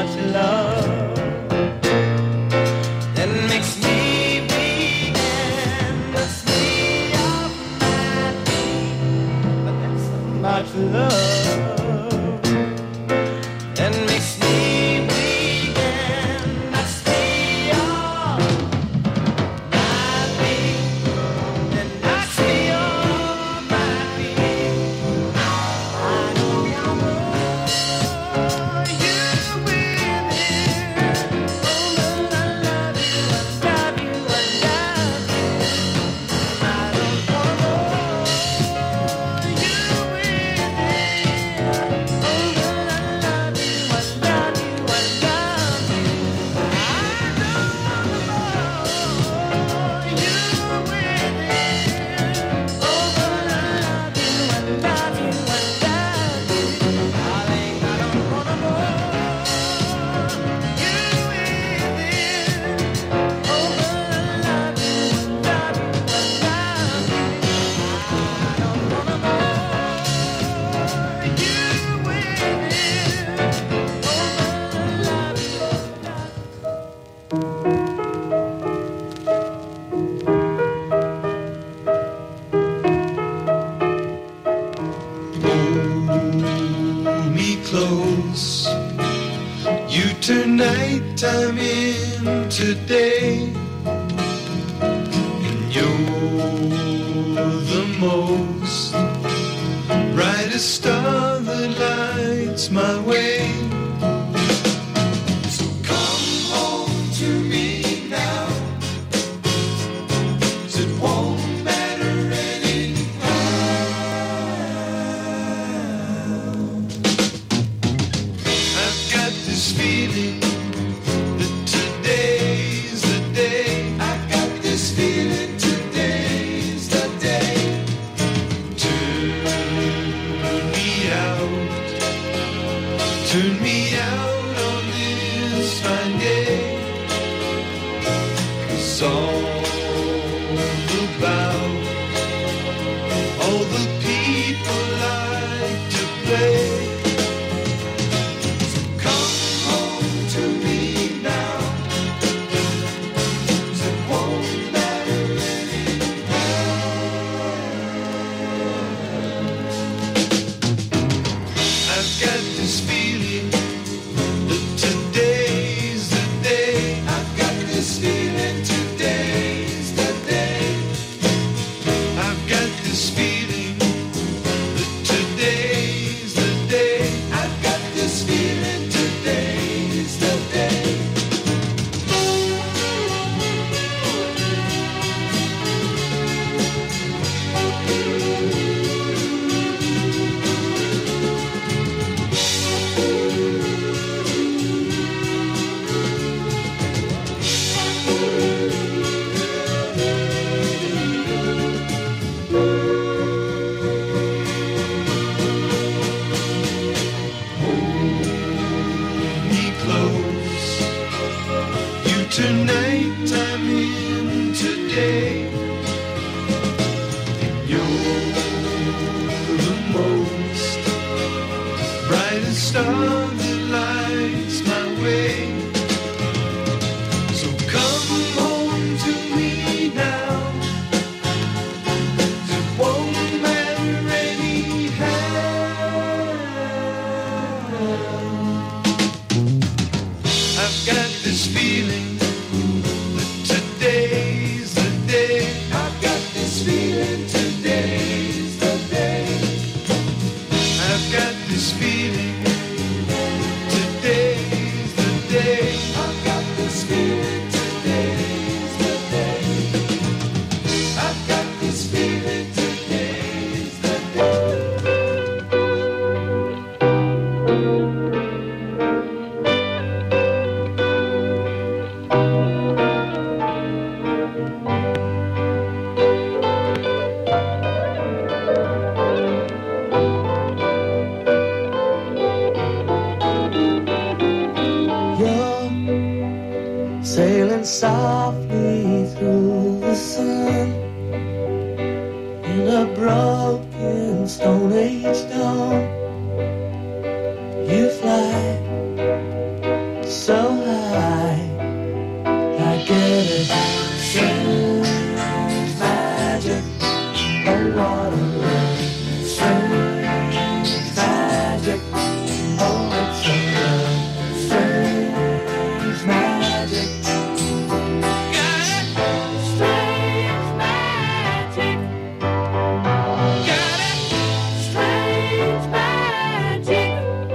much love that makes me weak and the sweet of my being. But that's so much love that makes me weak and the sweet of my being. That knocks me off my feet. I know you with it. Oh, I love you, I love you, I love you. I don't want more. You with it. Oh, I love you, I love you, I love you. I don't want more. You with it. Oh, I love you, I love you, I love you. Darling, I don't want more. You with it. Oh, I love you, I love you, I love you. I don't want more. You with it. Oh, I love you, I Hold me close. You turn nighttime into day, and you're the most brightest star that lights my way. So come home to me now, 'cause it won't matter anyhow. I've got this feeling that today's the day. I've got this feeling today's the day. Turn me out on this fine day. 'Cause all about all the people like to play. Come home to me now, 'cause it won't matter anyhow. I've got this feeling that today's the day. I've got this feeling today's the day. I've got this feeling that today's the day. I've got this feeling today's the day. Me close. You turn nighttime into day. You're the most brightest star that lights my way. So come home to me now, 'cause it won't matter anyhow. I've got this feeling that today's the day. I've got this feeling today's the day. I've got this feeling today's the day. I've got this feeling today's the day. I've got this feeling today's the day. You're sailing softly through the sun in a broken Stone Age dawn. You fly so high. I get a strange magic. Oh, what a strange magic. Oh, it's a strange magic. Got it, Strange magic. got it. Strange magic.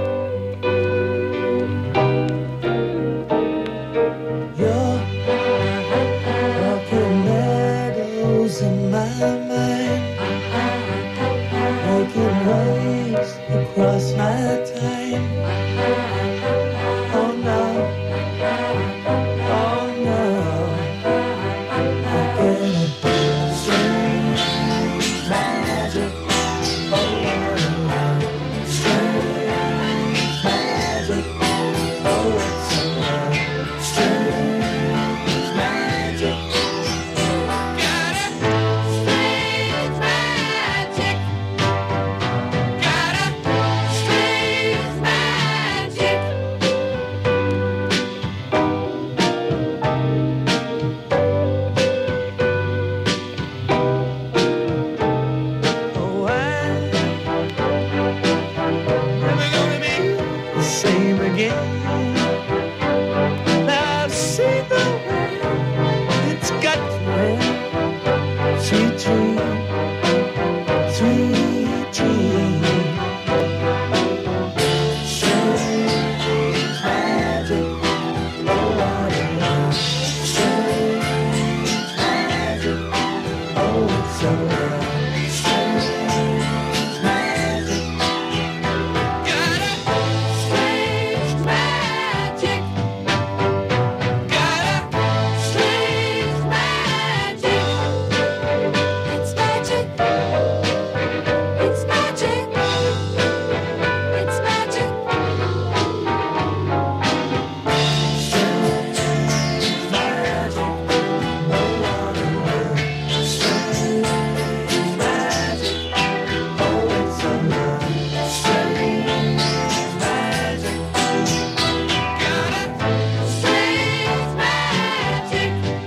You're walking meadows in my mind, making waves across my time. Oh no, oh no, I get a strange magic. Oh, strange magic. Oh, it's a strange magic. Got it, Strange magic. got it. Strange magic. Oh, I'm never gonna be the same again. Now I've seen the way it's got to end. Sweet dream, sweet dream. Strange magic. Oh, what a strange magic. Oh, it's so strange magic. Got it, Strange magic. got it. Strange magic. It's magic. It's magic. It's magic. Strange magic. Oh, what a strange magic. Oh, it's a strange magic. Got it, Strange magic.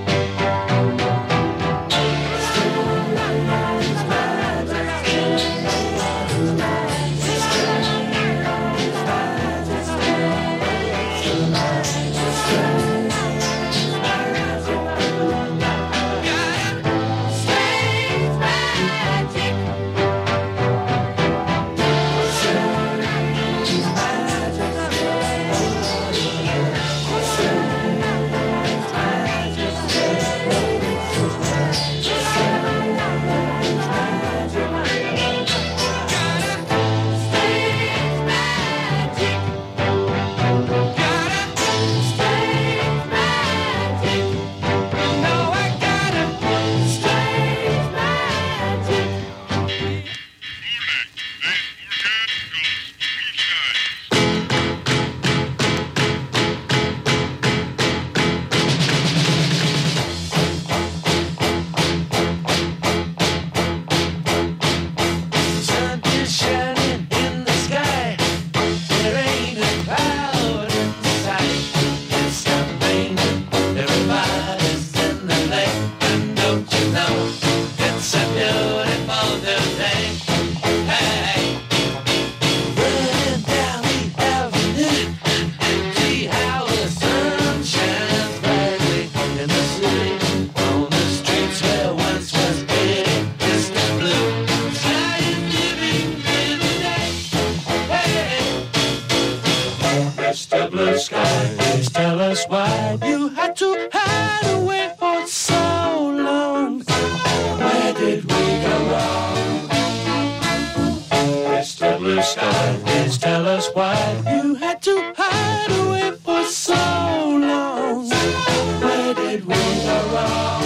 Strange magic. Strange magic. got it. Strange magic. No, I got it. Strange magic. Sun is shining in the sky. There ain't a cloud in sight. It's not raining. Everybody's in the lake, and don't you know it's a beautiful new day? Hey, run down the avenue and see how the sun shines brightly in the city. On the streets where once was pretty distant blue. Sky is living in the day. Hey, Mr. Blue Sky, please tell us why you had to hide away for so long. Where did we go wrong? Mr. Blue Sky, please tell us why you had to hide away for so long. Where did we go wrong?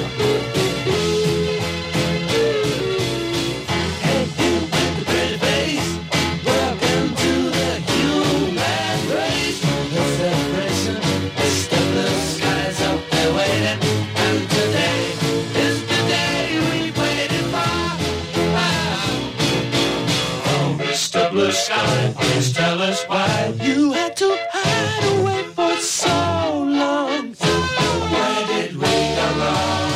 Hey, you with the pretty face. Please tell us why you had to hide away for so long. Where did we go wrong?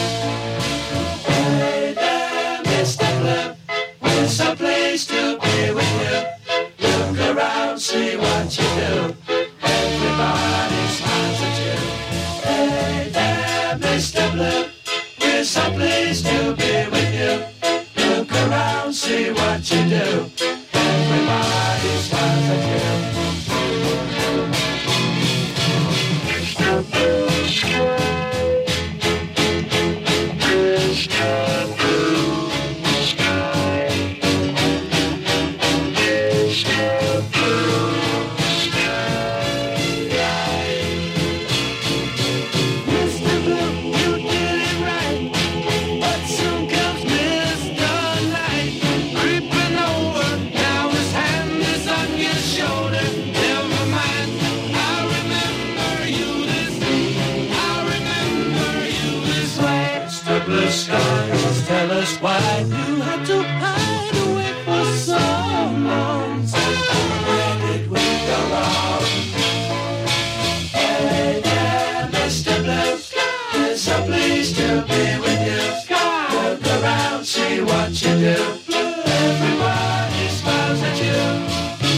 Hey there, Mr. Blue, we're so pleased to be with you. Look around, see what you do. Everybody smiles at you. Hey there, Mr. Blue, we're so pleased to be with you. Look around, see what you do. Everybody smiles at you. Mr. Blue, you did it right, but soon comes Mr. Light, creeping over. Now his hand is on your shoulder. Never mind, I'll remember you this way. Mr. Blue Skies, tell us why you had to hide away for so long. Where did we go wrong? Hey there, Mr. Blue, we're so pleased to be with you. Look around, see what you do. Everybody smiles at you.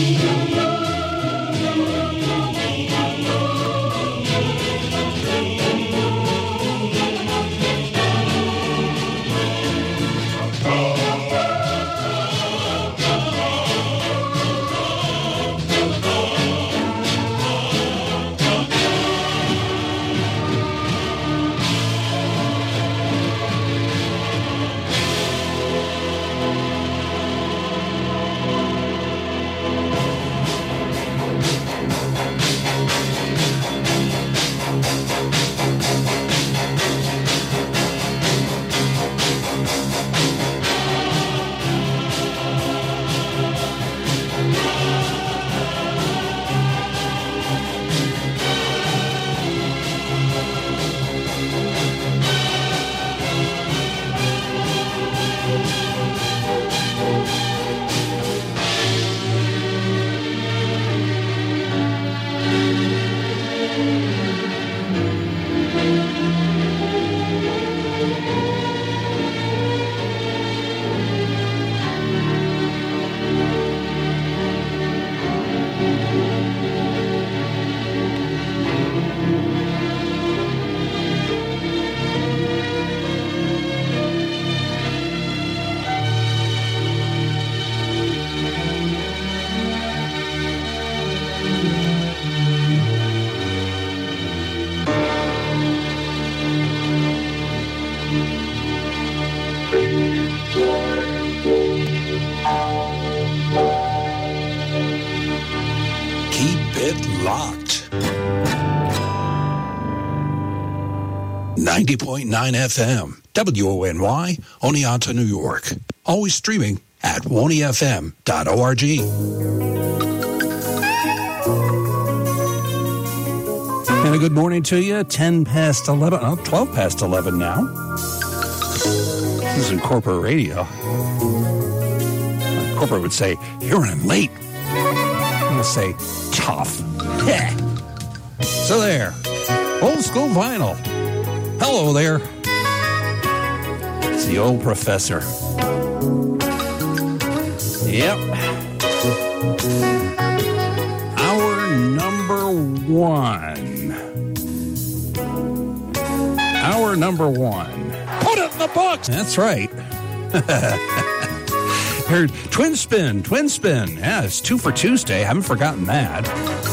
Keep it locked. 90.9 FM, WONY, Oneonta, New York. Always streaming at wonyfm.org. And a good morning to you. 10 past 11, 12 past 11 now. This is in corporate radio. Corporate would say, you're running late. I'm going to say, tough. Yeah. So there. Old school vinyl. Hello there. It's the old professor. Yep. Hour number one. Hour number one. Put it in the box. That's right. Heard Twin Spin. Yeah, it's 2 for Tuesday. Haven't forgotten that.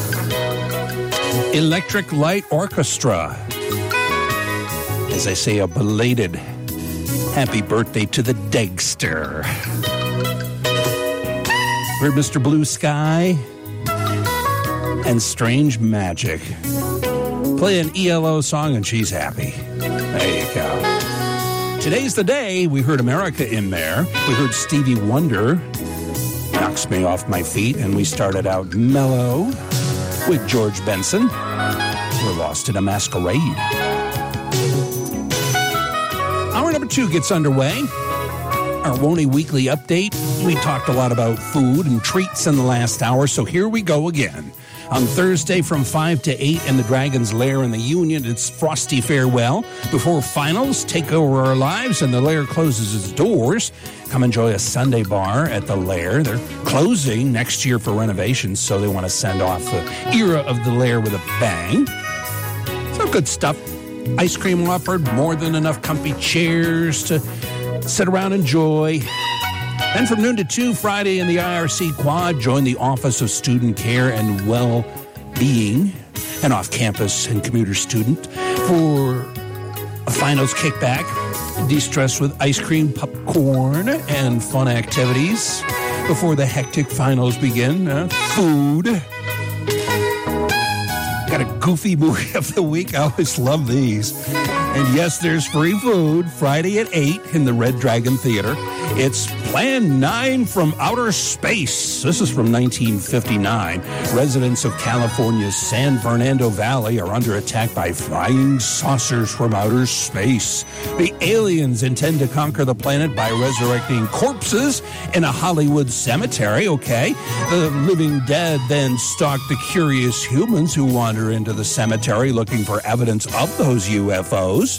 Electric Light Orchestra. As I say, a belated happy birthday to the Degster. Heard Mr. Blue Sky and Strange Magic. Play an ELO song and she's happy. There you go. Today's the day. We heard America in there. We heard Stevie Wonder, Knocks Me Off My Feet, and we started out mellow with George Benson. We're Lost in a Masquerade. Hour number 2 gets underway. our Woney Weekly Update. We talked a lot about food and treats in the last hour, so here we go again. On Thursday from 5 to 8 in the Dragon's Lair in the Union, it's Frosty Farewell. Before finals take over our lives and the Lair closes its doors, come enjoy a Sunday bar at the Lair. They're closing next year for renovations, so they want to send off the era of the Lair with a bang. So good stuff. Ice cream offered, more than enough comfy chairs to sit around and enjoy. Then from noon to 2, Friday in the IRC Quad, join the Office of Student Care and Well-Being, an off-campus and commuter student, for a finals kickback, de-stress with ice cream, popcorn, and fun activities before the hectic finals begin. Food. Got a goofy movie of the week. I always love these. And yes, there's free food Friday at 8 in the Red Dragon Theater. It's Plan 9 from Outer Space. This is from 1959. Residents of California's San Fernando Valley are under attack by flying saucers from outer space. The aliens intend to conquer the planet by resurrecting corpses in a Hollywood cemetery, okay? The living dead then stalk the curious humans who wander into the cemetery looking for evidence of those UFOs.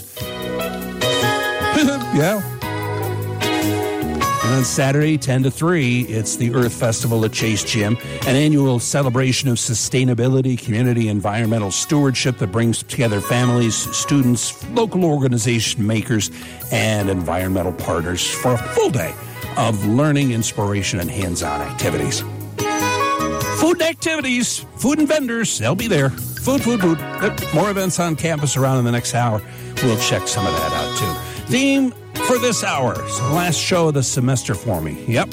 Yeah. And on Saturday, 10 to 3, it's the Earth Festival at Chase Gym, an annual celebration of sustainability, community, environmental stewardship that brings together families, students, local organization makers, and environmental partners for a full day of learning, inspiration, and hands-on activities. Food and activities, food and vendors, they'll be there. Food. More events on campus around in the next hour. We'll check some of that out, too. Theme for this hour. So last show of the semester for me. Yep.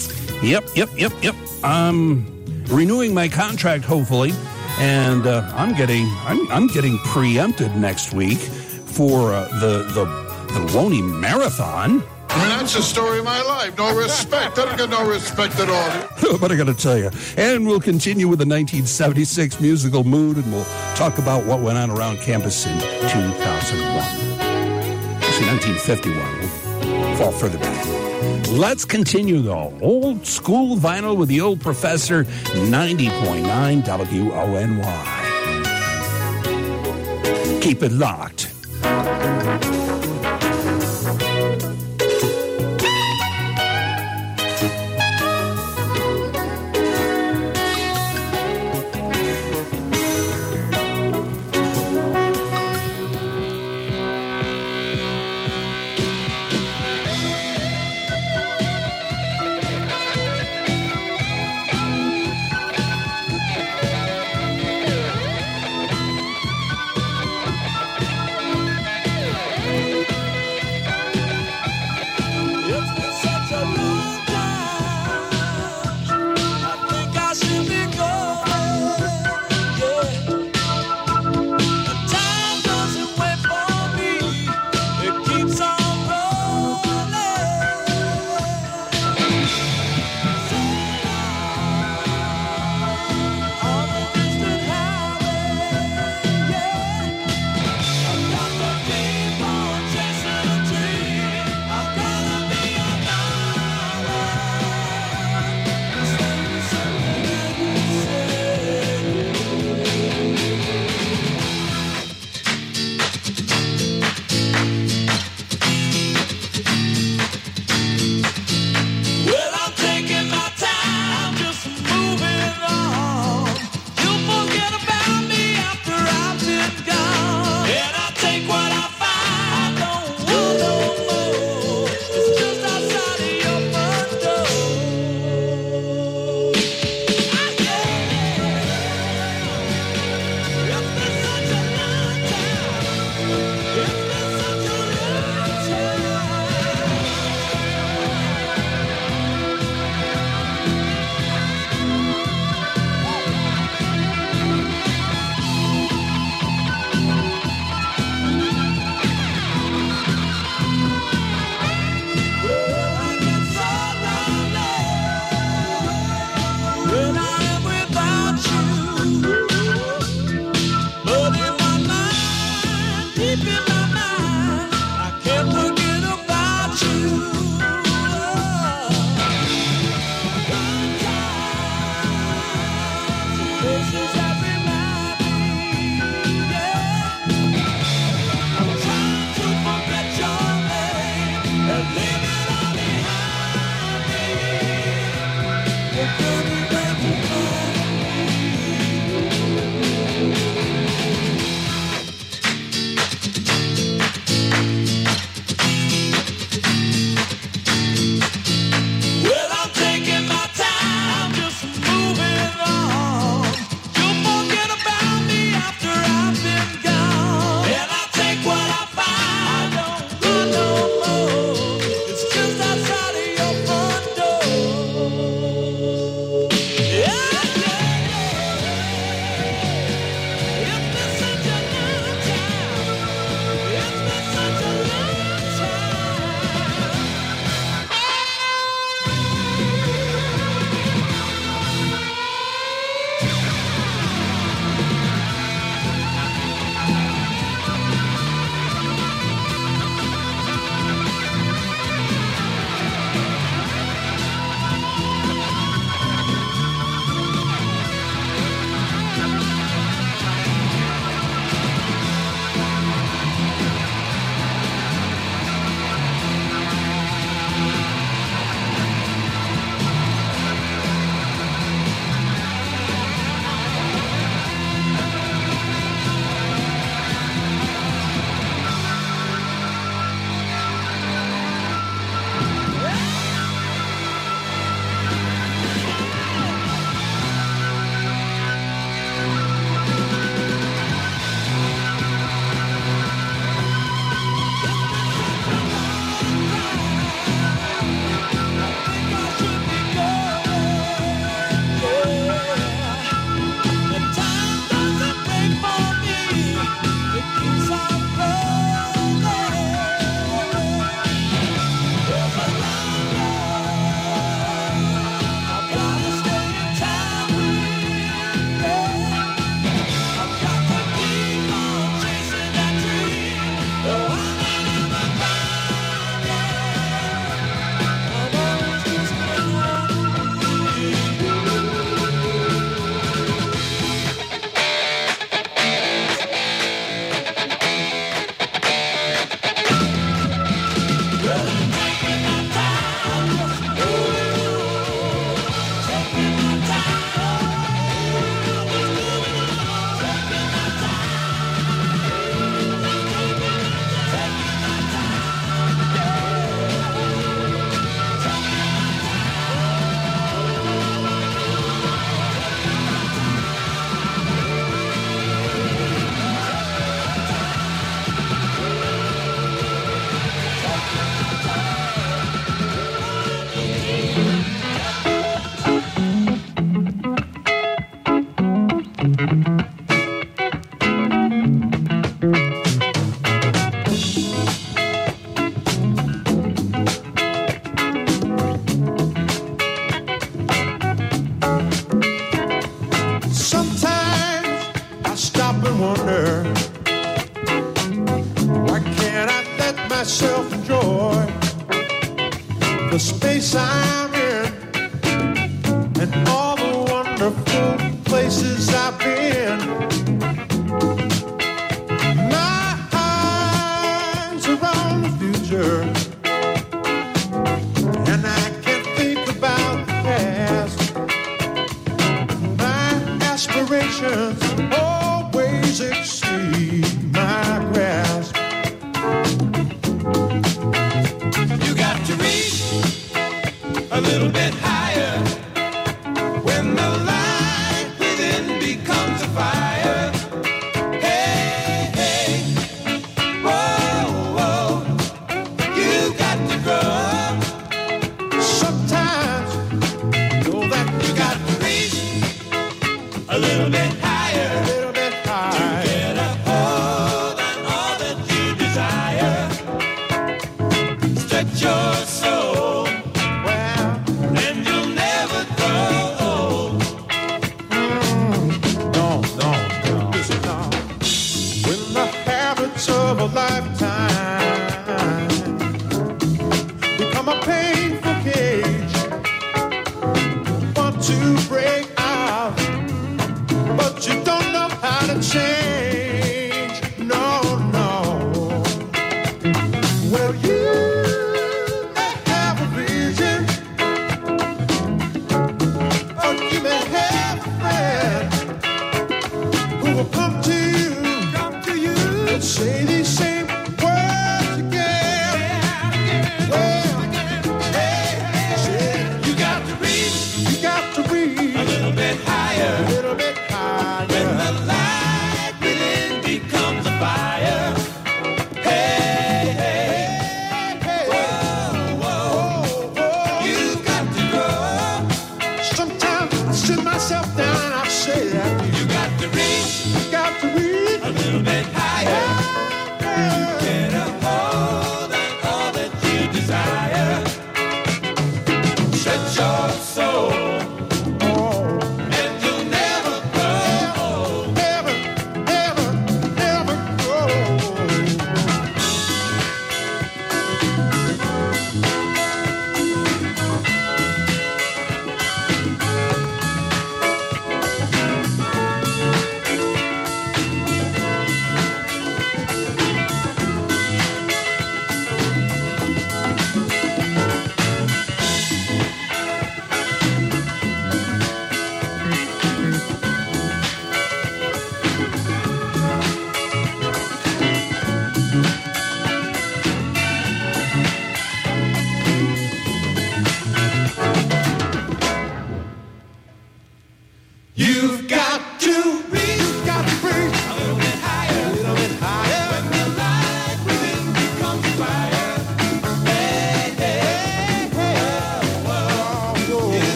I'm renewing my contract, hopefully, and I'm getting preempted next week for the Woney Marathon. I mean, that's the story of my life. No respect. I don't get no respect at all. But I got to tell you. And we'll continue with the 1976 musical mood, and we'll talk about what went on around campus in 2001. Actually, 1951. We'll fall further back. Let's continue, though. Old school vinyl with the old professor, 90.9 WONY. Keep it locked. places that remind me, yeah. I'm trying to forget your name and leave it all behind me. You're coming back to find Well, I'm taking my time, just moving on. You'll forget about me after I've been gone. And I'll take what I find, don't run no more. It's just outside of your front door. Yeah, yeah, yeah. It's been such a long time. It's been such a long time. Sometimes I stop and wonder, why can't I let myself enjoy the space I'm in and all the wonderful places I've been? My eyes are on the future, and I can't think about the past. My aspirations always exceed my grasp. You got to reach a little bit higher when the light within becomes a fire. Hey, hey, whoa, whoa, you got to grow up. Sometimes know that You got to reach a little bit higher a little bit high. get a hold on all that you desire. Stretch your soul, Well, and you'll never grow old. no. Listen now. When the habits of a lifetime become a painful cage, want to break out,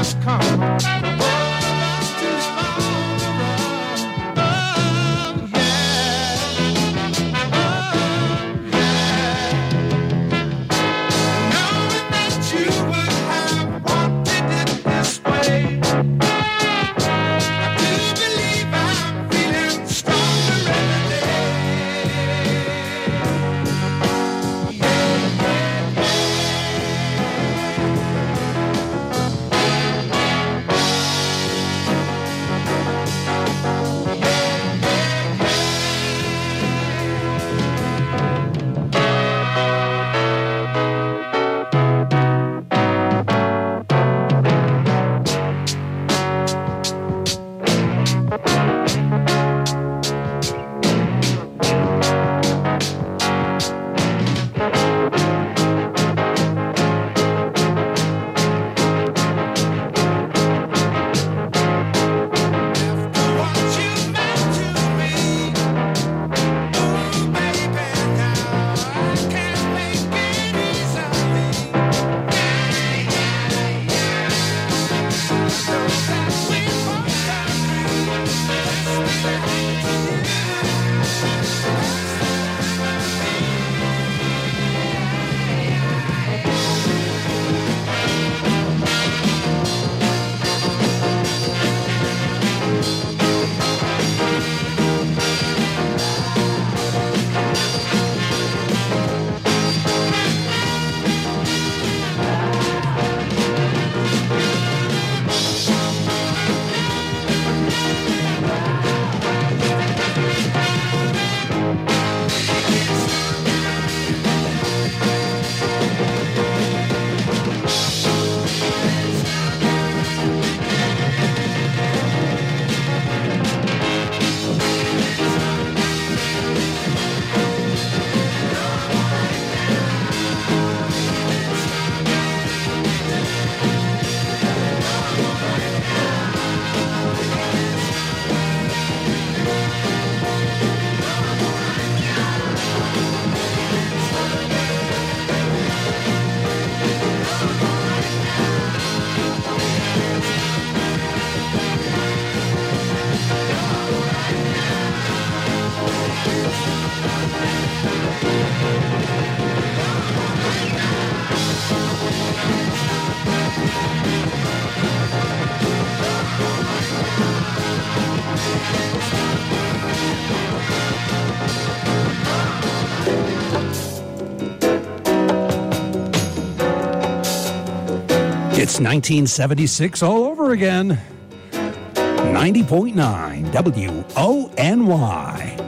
has come. The world is on the run. Oh, yeah. Oh, yeah. Knowing that you would have wanted it this way, I do believe I'm feeling stronger every day. It's 1976 all over again. 90.9 WONY.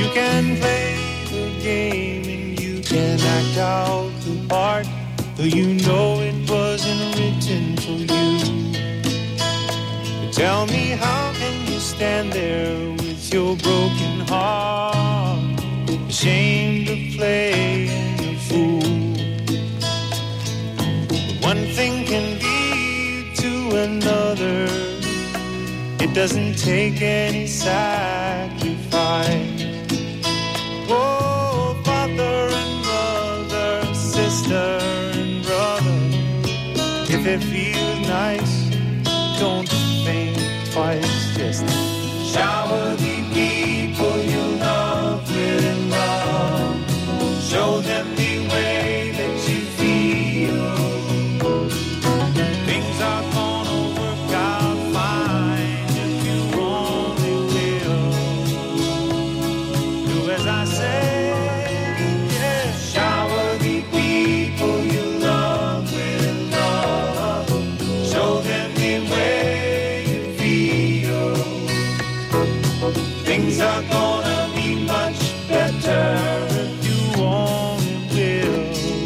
can play the game and you can act out the part, though you know it wasn't written for you. But tell me, how can you stand there with your broken heart, ashamed of playing a fool? One thing can lead to another. It doesn't take any sacrifice. Oh, father and mother, sister and brother, if it feels nice, don't think twice. Just shower the people you love with love. Show them the way that you feel. Things are gonna work out fine if you only will. Do as I say, yeah. Shower the people you love with love. Show them the way you feel. Things are gonna be much better if you only will.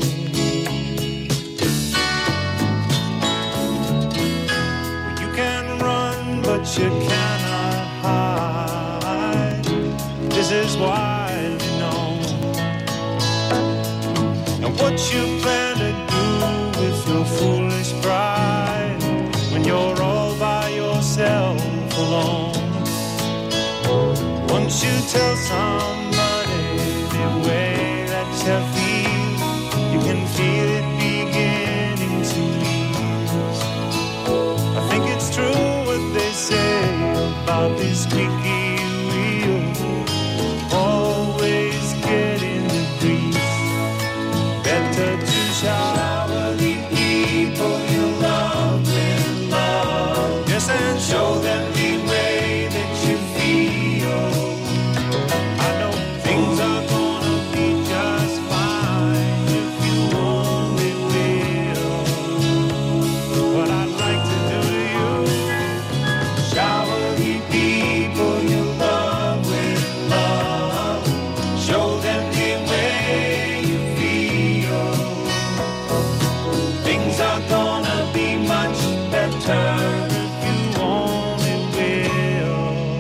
You can run, but you cannot hide. This is widely known. And what you plan to do with your foolish pride when you're all by yourself alone? Once you tell somebody the way that you feel, you can feel it beginning to ease. I think it's true what they say about this squeaky wheel, always getting the grease. Better to shower the people you love with love. Yes, and show them the way that you feel. I know things are gonna be just fine if you only will. What I'd like to do to you, shower the people you love with love. Show them the way you feel. Things are gonna be much better if you only will.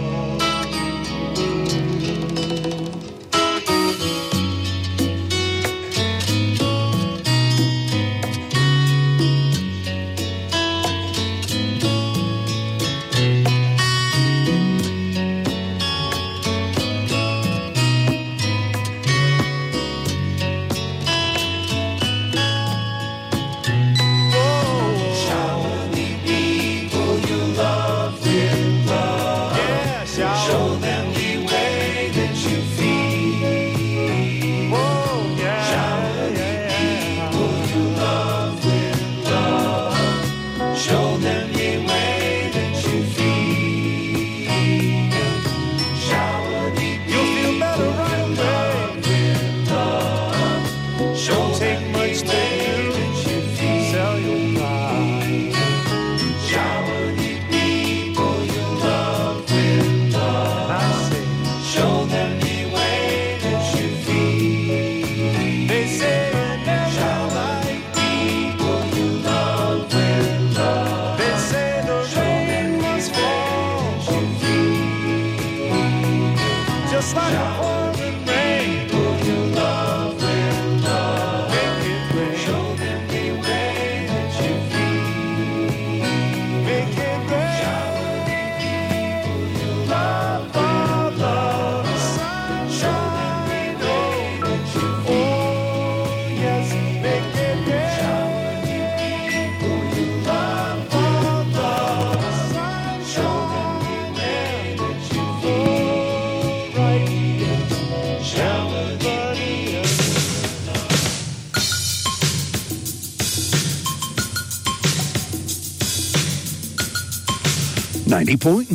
90.9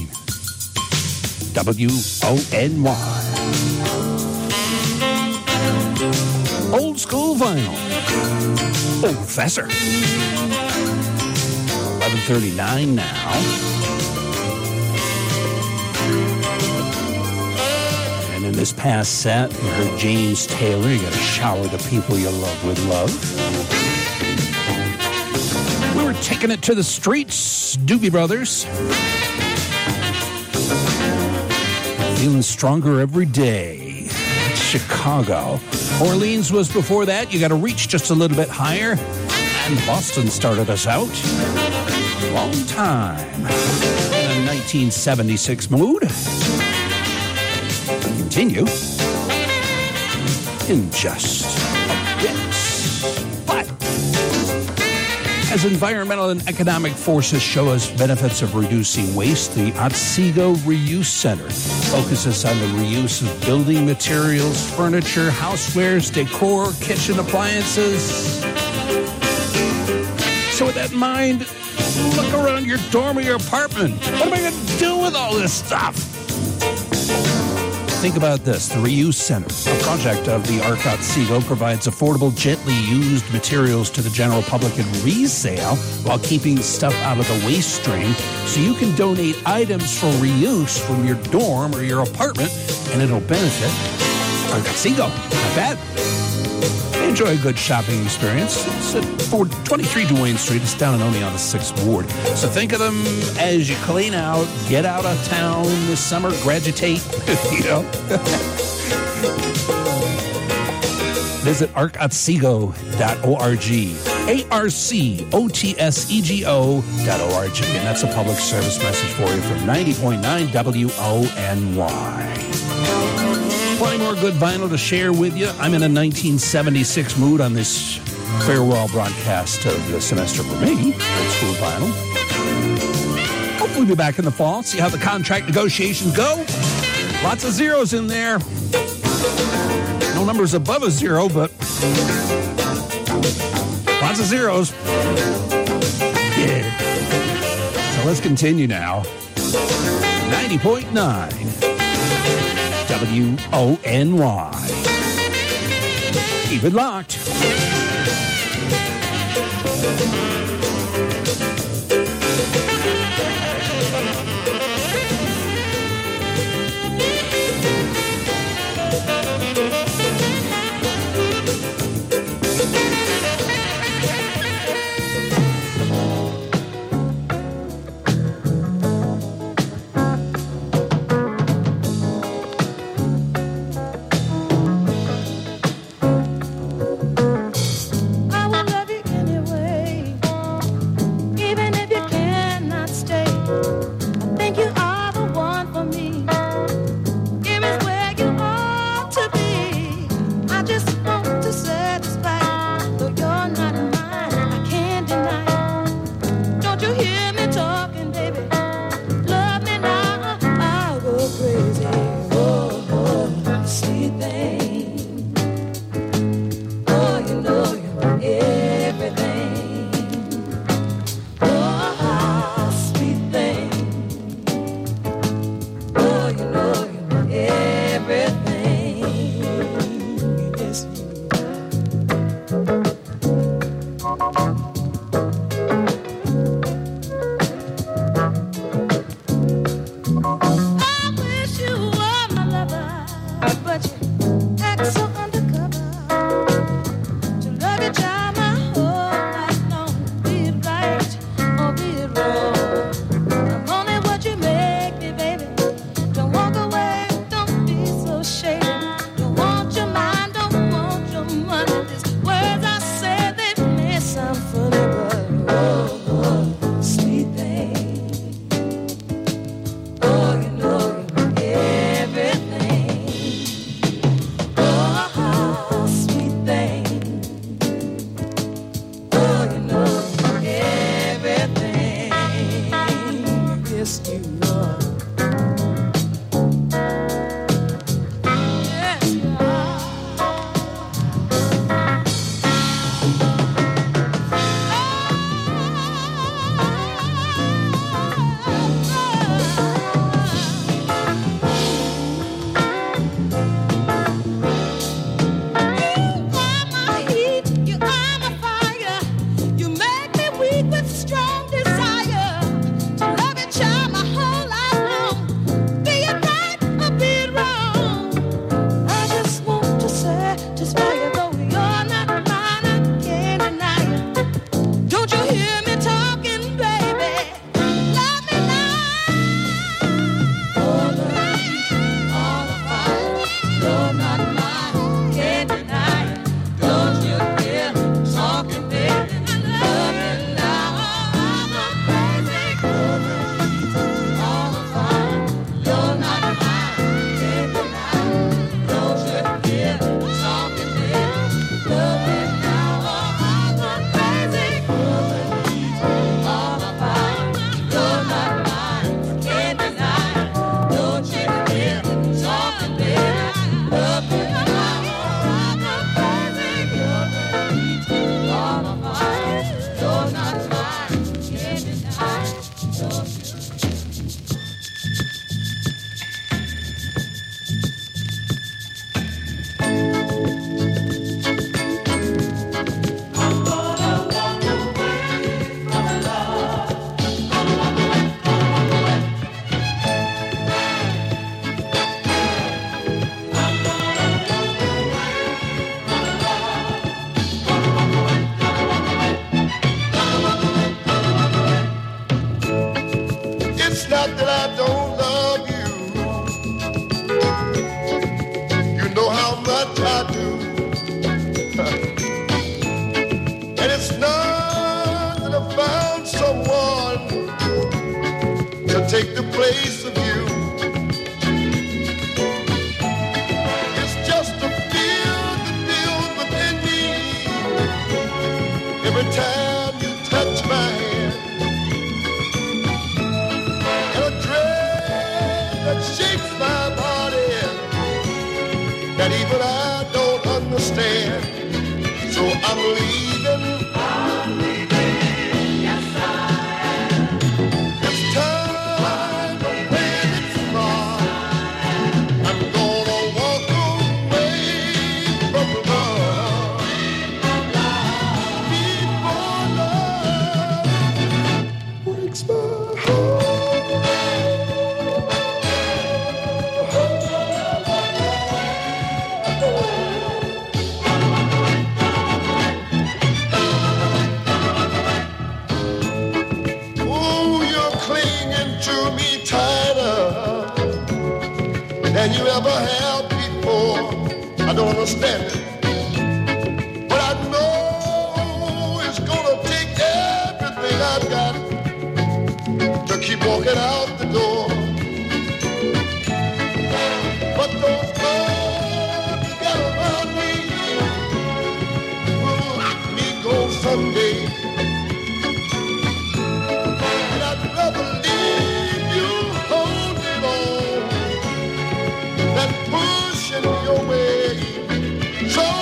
WONY. Old school vinyl. Old Professor. 11:39 now. And And in this past set, you heard James Taylor. You got to shower the people you love with love. We were taking it to the streets, Doobie Brothers. Feeling stronger every day. Chicago. Orleans was before that. You got to reach just a little bit higher. And Boston started us out. Long time. In a 1976 mood. Continue in just a bit. But as environmental and economic forces show us benefits of reducing waste, the Otsego Reuse Center focuses on the reuse of building materials, furniture, housewares, decor, kitchen appliances. So with that in mind, look around your dorm or your apartment. What am I going to do with all this stuff? Think about this. The Reuse Center, a project of the Arc Otsego, provides affordable, gently used materials to the general public in resale while keeping stuff out of the waste stream so you can donate items for reuse from your dorm or your apartment, and it'll benefit Arc Otsego. Not bad. Enjoy a good shopping experience. It's at 423 Duane Street. It's down and only on the 6th Ward. So think of them as you clean out, get out of town this summer, graduate, you know. Visit arcotsego.org. ARCOTSEGO.org. And that's a public service message for you from 90.9 WONY. Plenty more good vinyl to share with you. I'm in a 1976 mood on this farewell broadcast of the semester for me. Old school vinyl. Hopefully we'll be back in the fall. See how the contract negotiations go. Lots of zeros in there. No numbers above a zero, but lots of zeros. Yeah. So let's continue now. 90.9 WONY. Keep it locked. I will love you anyway. It's not that I don't love you. You know how much I do. And it's not that I found someone to take the place of you. It's just a feel that builds within me every time you touch my hand. That shapes my body that even I don't understand. So I'm leaving. Yes, I am. It's time to when it's far. I'm gonna walk away from love. Before love breaks my heart. Than you ever have before. I don't understand it, but I know it's gonna take everything I've got to keep walking out the door. But those arms you got around me will let me go someday. And I'd rather leave you holding on than pushing your way. So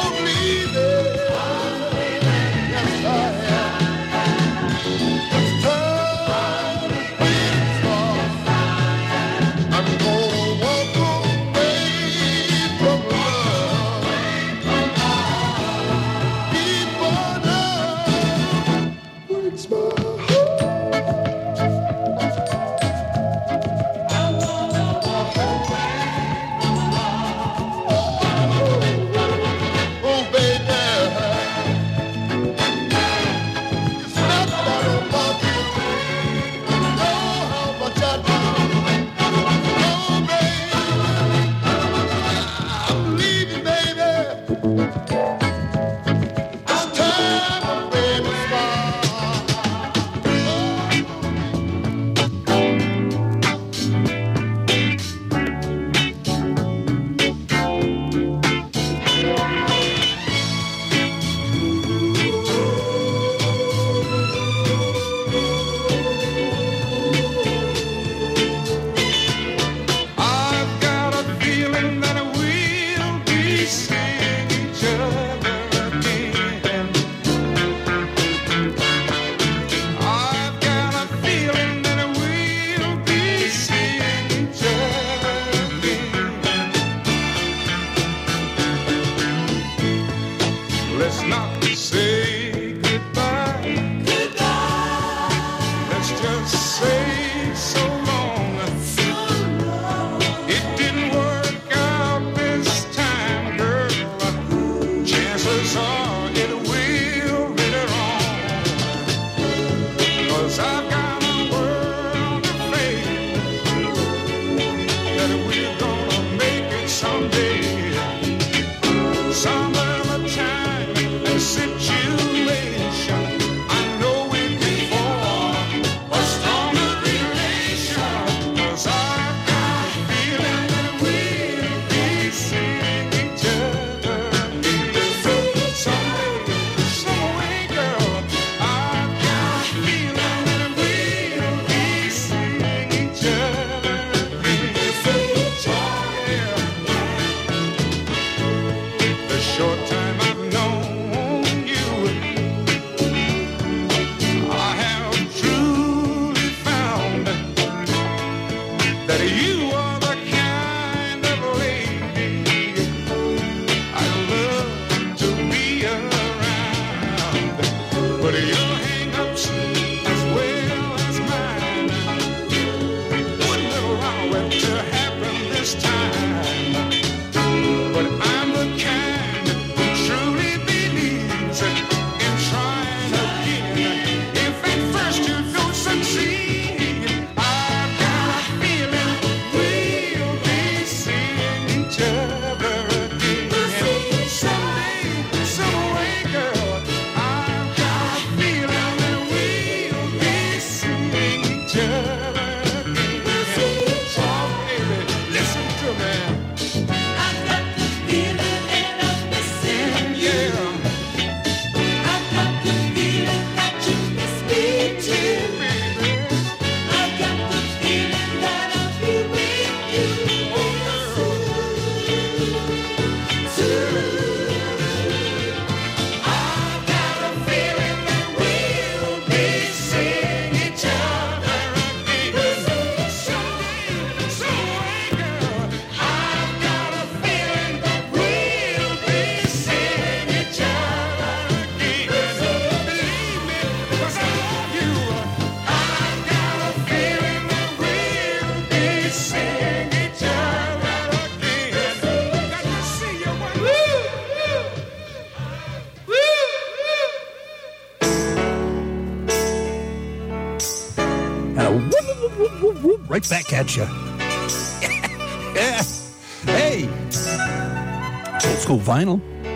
right back at you. Yeah. Hey. Old school vinyl.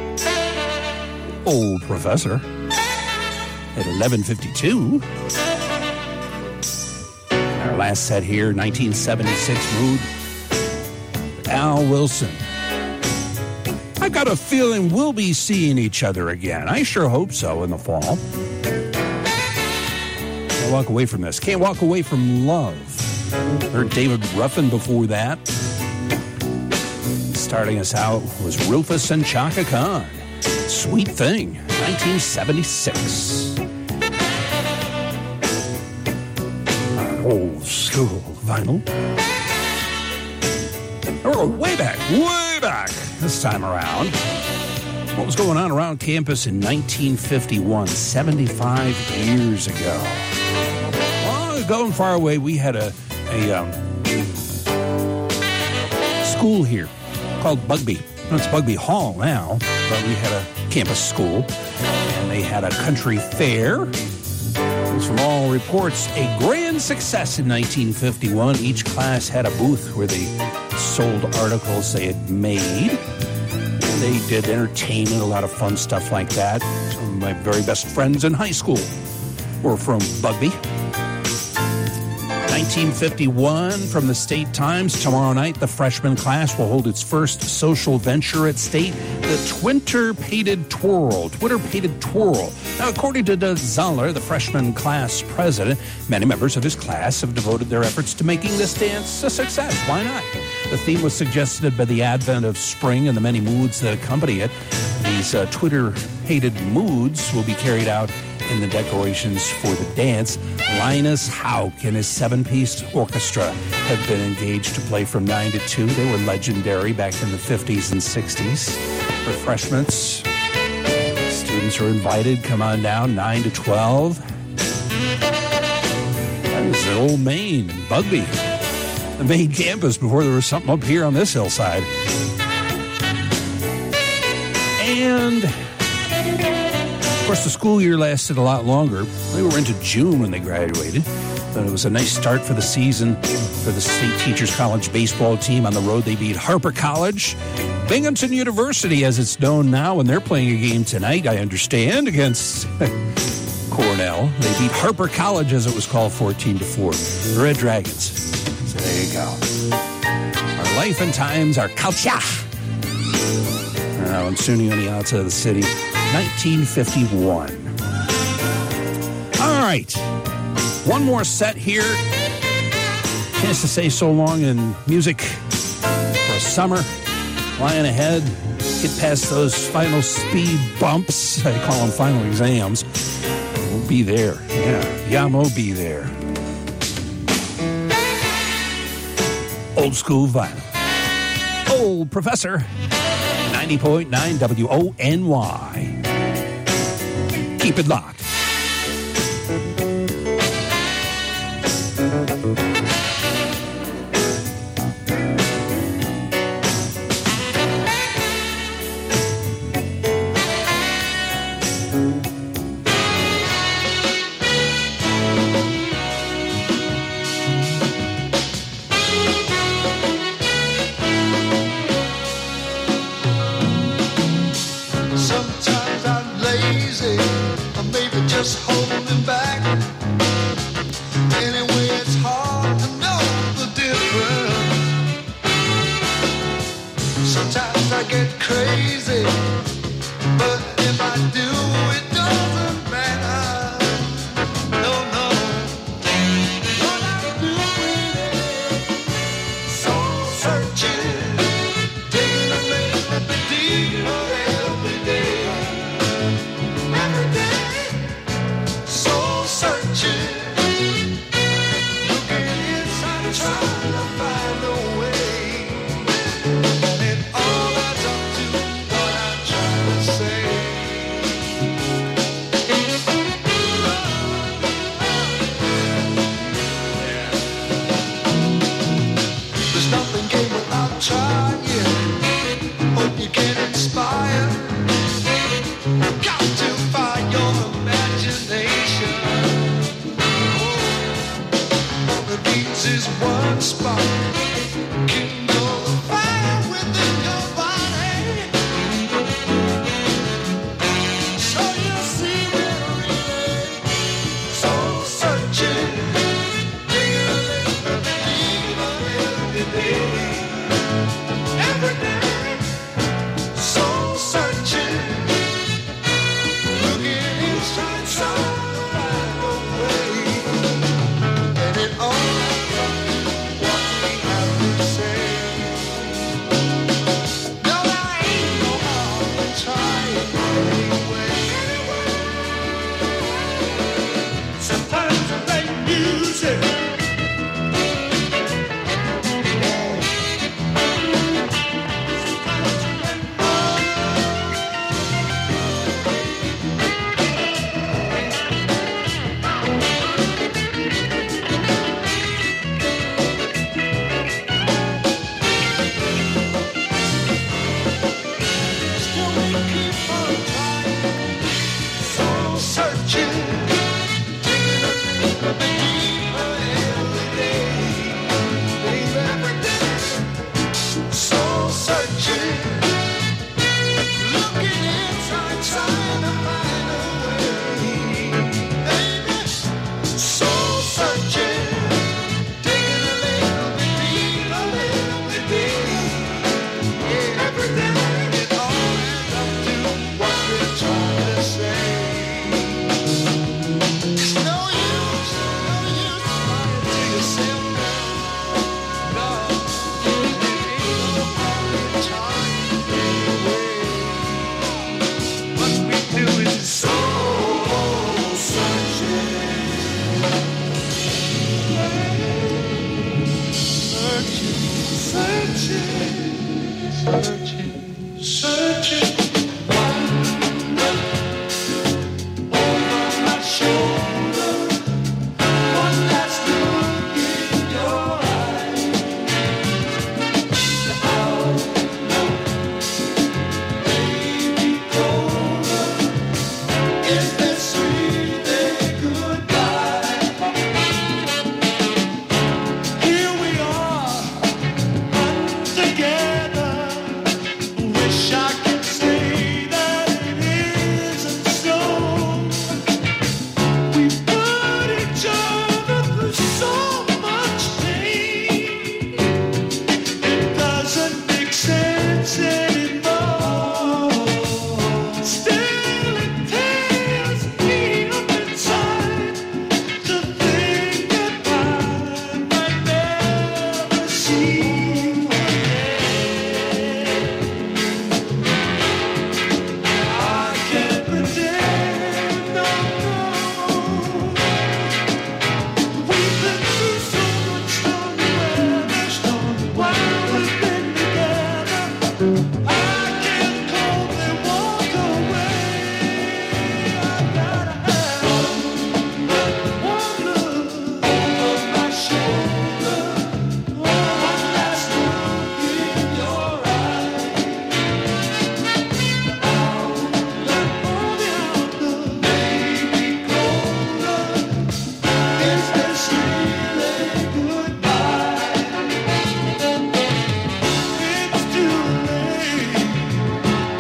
Old Professor at 11:52. Our last set here, 1976 mood. Al Wilson. I got a feeling we'll be seeing each other again. I sure hope so in the fall. Can't walk away from this. Can't walk away from love. Heard David Ruffin before that. Starting us out was Rufus and Chaka Khan. Sweet Thing, 1976. Old school vinyl. Oh, way back this time around. What was going on around campus in 1951, 75 years ago? Long ago and far away, we had a school here called Bugby. It's Bugby Hall now, but we had a campus school, and they had a country fair. It was, from all reports, a grand success in 1951. Each class had a booth where they sold articles they had made. They did entertainment, a lot of fun stuff like that. Some of my very best friends in high school were from Bugby. 1951 from the State Times. Tomorrow night, the freshman class will hold its first social venture at State, the Twitter-Pated Twirl. Twitter-Pated Twirl. Now, according to Doug Zoller, the freshman class president, many members of his class have devoted their efforts to making this dance a success. Why not? The theme was suggested by the advent of spring and the many moods that accompany it. These Twitter-Pated moods will be carried out in the decorations for the dance. Linus Houck and his 7-piece orchestra have been engaged to play from 9 to 2. They were legendary back in the 50s and 60s. Refreshments. Students are invited. Come on down, 9 to 12. That was at Old Main and Bugby, the main campus, before there was something up here on this hillside. And of course, the school year lasted a lot longer. They were into June when they graduated. But it was a nice start for the season for the State Teachers College baseball team. On the road, they beat Harper College. Binghamton University, as it's known now, and they're playing a game tonight, I understand, against Cornell. They beat Harper College, as it was called, 14-4. The Red Dragons. So there you go. Our life and times, our culture. Now in SUNY on the outside of the city. 1951. All right. One more set here. Chance to say so long in music for a summer. Flying ahead. Get past those final speed bumps. I call them final exams. We'll be there. Yeah, we'll be there. Old school vinyl. Old Professor. 90.9 WONY. Keep it locked. Sometimes I'm lazy, or maybe just holding back. Anyway, it's hard to know the difference. Sometimes I get crazy, but if I do, it doesn't matter. No. What I'm doing is soul searching, taking a little bit deeper.